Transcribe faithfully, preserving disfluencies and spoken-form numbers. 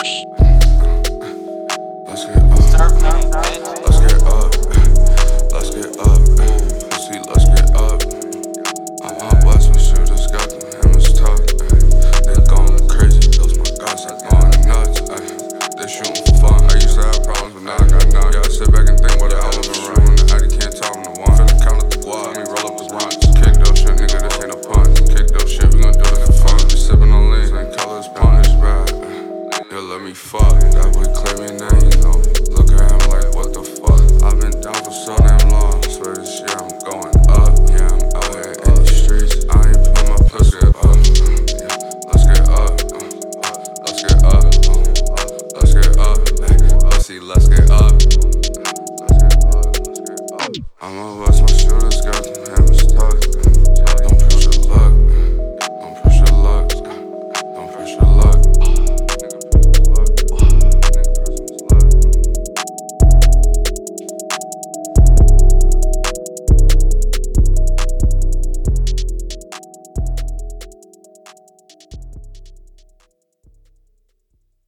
Let's get up. Let's get up. Let's get up. Pussy, let's get up. I'm out west with shooters, got them hammers tough. They going crazy, those my guys are going nuts. They shooting for fun. I used to have problems, but now I got none. Yeah, I sit back and think what the hell I've been running. The Hattie can't tell them to one. Finna count up the guap, me roll up the blunts. Kick those shit, nigga, this ain't a punch. Kick those shit, we gon' do it for fun. Be sippin' on lean, ain't colors punish, bad. Yeah, let me fuck. That boy claim your name, you know. Look at him like, what the fuck? I've been down for so damn long. I swear this year I'm going up. Yeah, I'm out here in these streets. I ain't put my pussy up. Yeah, let's get up. Let's get up. Let's get up. Let's see, let's get up. I'm a west.